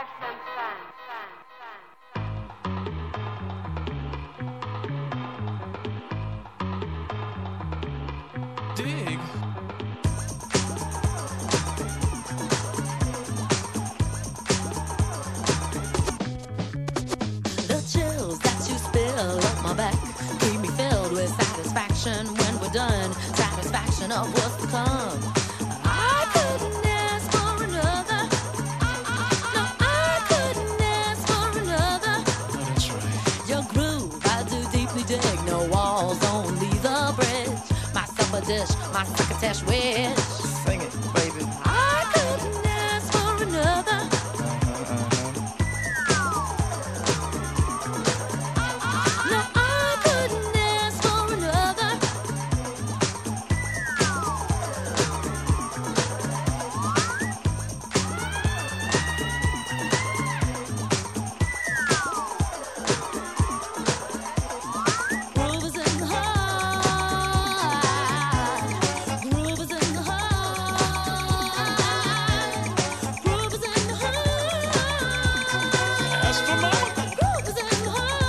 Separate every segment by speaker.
Speaker 1: Dig.
Speaker 2: The chills that you spill up my back keep me filled with satisfaction when we're done. Satisfaction of what's to come. I couldn't ask for another. No, I couldn't ask for another.
Speaker 1: Oh, that's right.
Speaker 2: Your groove, I do deeply dig. No walls, only the bridge. My supper dish, my succotash wish.
Speaker 3: Sing it, baby.
Speaker 2: I couldn't ask for another. No, I couldn't ask for another. Groove is in the heart. Groove is in the heart. Groove is in the heart.
Speaker 1: Astronomical.
Speaker 2: Groove is in the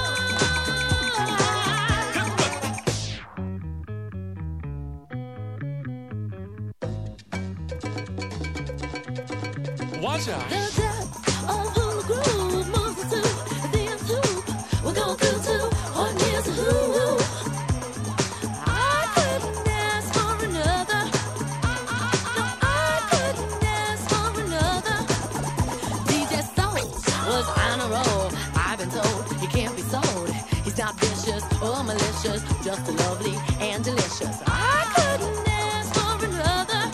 Speaker 2: heart.
Speaker 1: Watch out.
Speaker 2: The depth of who the groove moves us to the nth hoop. We're going through to what nears a who. I couldn't ask for another. No, I couldn't ask for another. DJ Soul was on a roll. I've been told he can't be sold. He's not vicious or malicious, just lovely and delicious. I couldn't ask for another.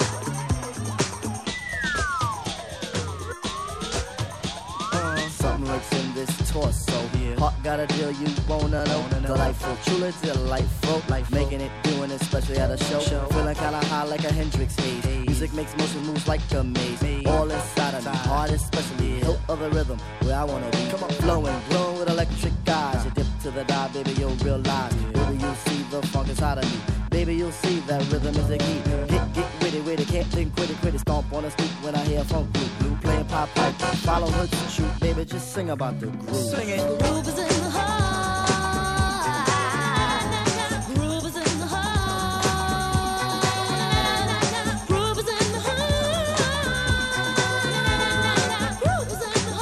Speaker 3: Something lurks in this torso. Heart got a deal you wanna know. Delightful, truly delightful. Life making it, doing it, especially at a show. Feeling kinda high like a Hendrix haze. Music makes motion moves like a maze. All inside of me, heart especially. Hilt of the rhythm, where I wanna be. Come on, flowing, glowing with electric eyes. You dip to the dive, baby, you'll realize. Baby, you'll see the funk inside of me. Baby, you'll see that rhythm is the key. Get witty, can't think quitty. Stomp on the street when I hear funk blue. Playing pop pipe, follow her to shoot. Baby, just sing about the groove. Sing it.
Speaker 2: Groove is in the heart. Groove is in the heart. Groove is in the heart. Groove is in the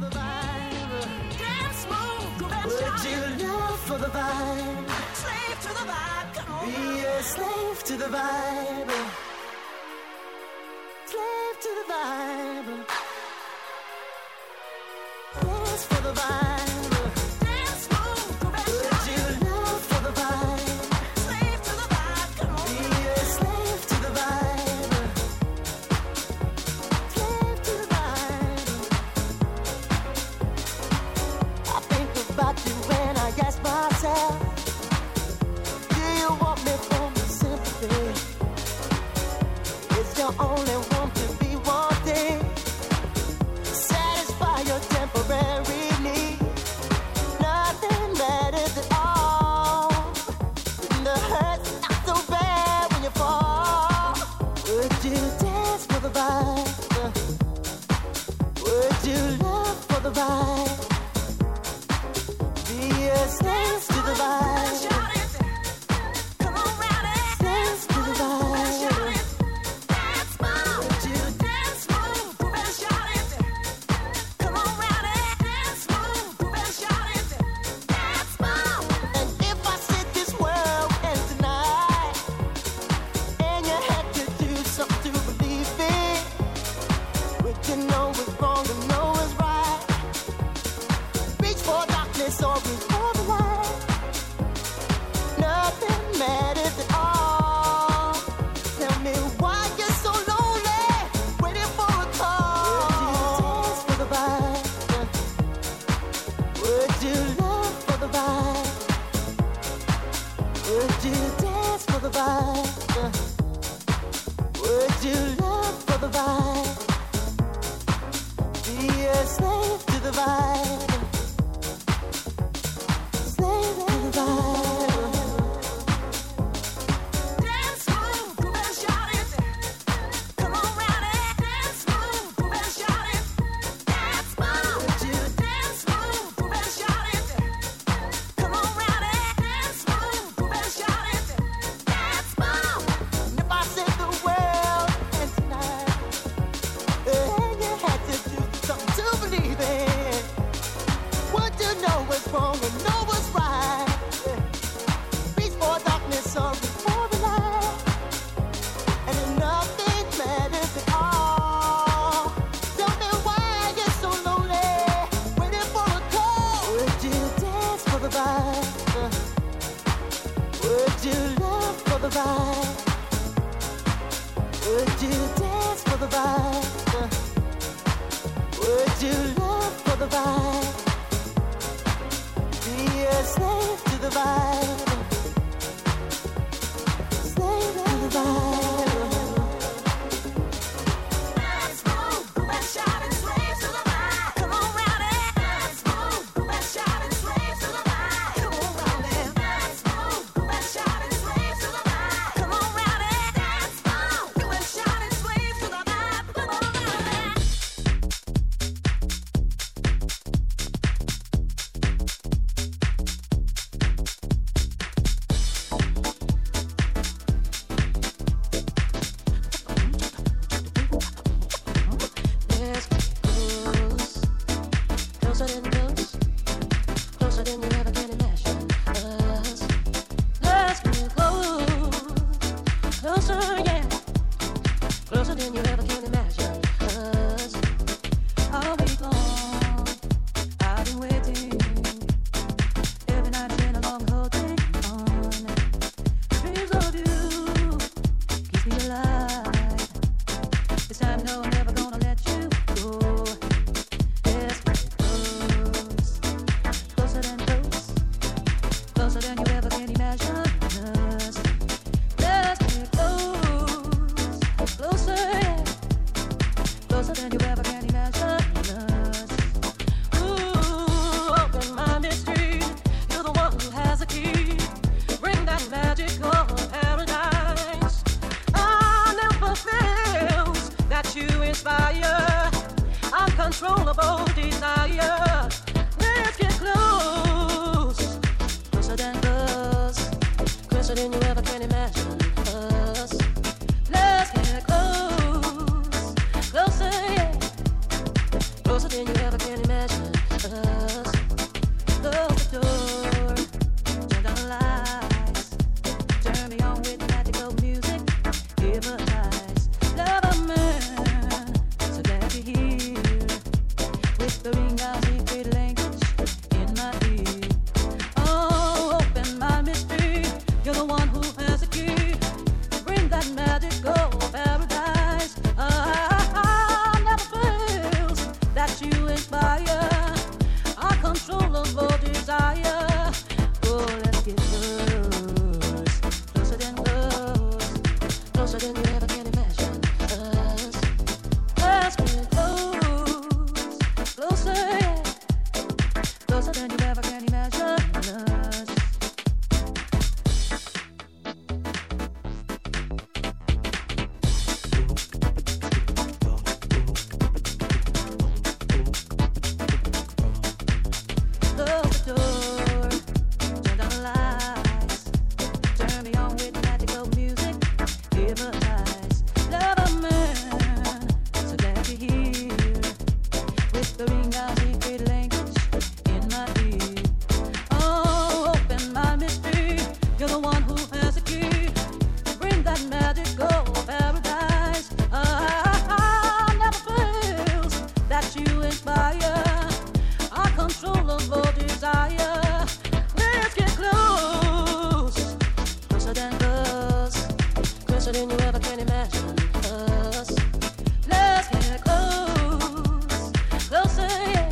Speaker 3: the vibe. Dance, move, groove and shout. Would you love for the vibe? Slave to the vibe, come on. Be a slave to the vibe. Slave to the vibe. Dance for the vibe. Dance, move, groove and shout. Would you love for the vibe? Slave to the vibe, come on. Be a slave to the vibe. Slave to the vibe. I think about you when I ask myself, do you want me for my sympathy? Is your only one to be wanting? Satisfy your temporary need. Nothing matters at all. And the hurt's not so bad when you fall. Would you dance for the vibe? Would you love for the vibe? Be a slave to the vibe. Come on, round it. Dance to the vibe. Dance, move. Would you dance, move, groove and shout it. Come on, round it. Dance, move, groove and shout it. Dance, move. And if I said this world ends tonight, and you had to do something to believe in, would you know what's wrong and know what's right? Reach for darkness or reach for the light. Nothing matters at all. Tell me why you're so lonely, waiting for a call. Would you dance for the vibe? Would you love for the vibe? Would you dance for the vibe? Would you love for the vibe? Be a slave to the vibe. Slave to the vibe. Dance, move, groove and shout it. Come on, round it. Dance, move, groove and shout it. Dance, move. Would you dance, move, groove and shout it. Come on, round it. Dance, move, groove and shout it. Dance, move. And if I said the world ends tonight, and you had to do something to believe in, would you know what's wrong and know what's right? Reach for darkness or reach for the light. And if nothing matters at all, tell me why you're so lonely, waiting for a call. Would you dance for the vibe? Would you love for the vibe? Would you dance for the vibe? Would you love for the vibe? Be a slave to the vibe. Slave to the vibe. Dance, move, groove and shout and slave to the vibe. Come on, round it. Dance, move, groove and shout and slave to the vibe. Come on, round it. Dance, move, groove and shout and slave to the vibe. Come on, round it. Dance, move, groove and shout and slave to the vibe. Come on, round it. Let's get closer than you ever can imagine us. Let's get closer, yeah, closer than you ever can imagine us. All week long, I've been waiting. Every night has been a long holding on. Dreams of you keeps me alive. This time, no, I'm never gonna let you go. Let's get closer than close, closer than you ever can imagine us. Let's get closer, yeah, closer than you ever can imagine us. Ooh, open my mystery, you're the one who has the key. Bring that magical paradise. I never fails that you inspire uncontrollable desire. Let's get close, closer than close, closer than you ever can imagine us. Let's get close, closer, yeah, closer than you ever can imagine.
Speaker 1: whispering our secret language in my ear. Oh, open my mystery. You're the one who has the key. Bring that magical paradise. Never fails that you inspire. I control of all desire. Let's get close, closer than us, closer than you ever can imagine us. Let's get close, closer, yeah.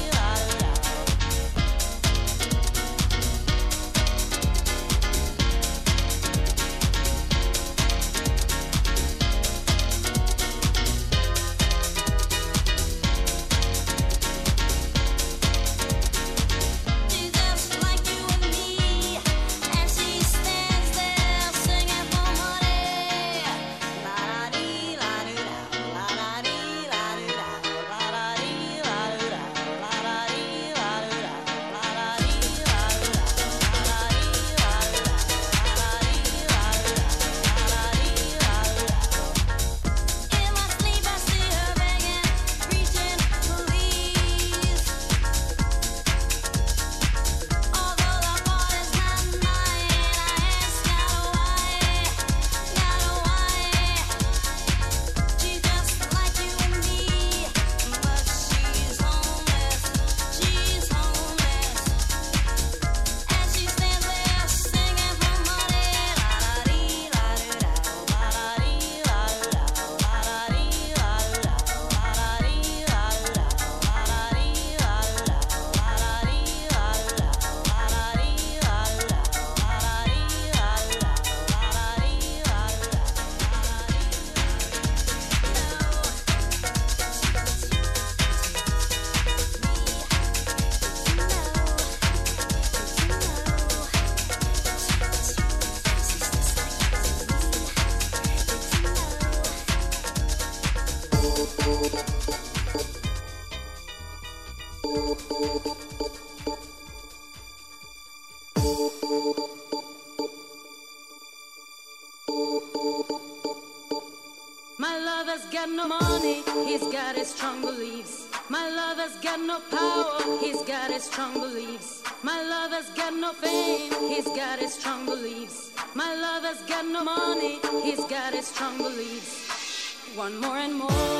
Speaker 1: My lover's got no money, he's got his strong beliefs. My lover's got no power, he's got his strong beliefs. My lover's got no fame, he's got his strong beliefs. My lover's got no money, he's got his strong beliefs. Want more and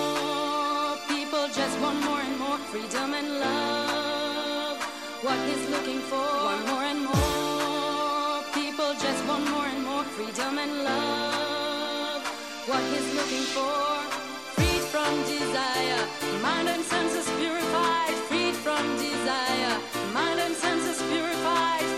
Speaker 1: more, people just want more and more freedom and love. What he's looking for, want more and more, people just want more and more freedom and love. What he's looking for, freed from desire, mind and senses purified. Freed from desire, mind and senses purified.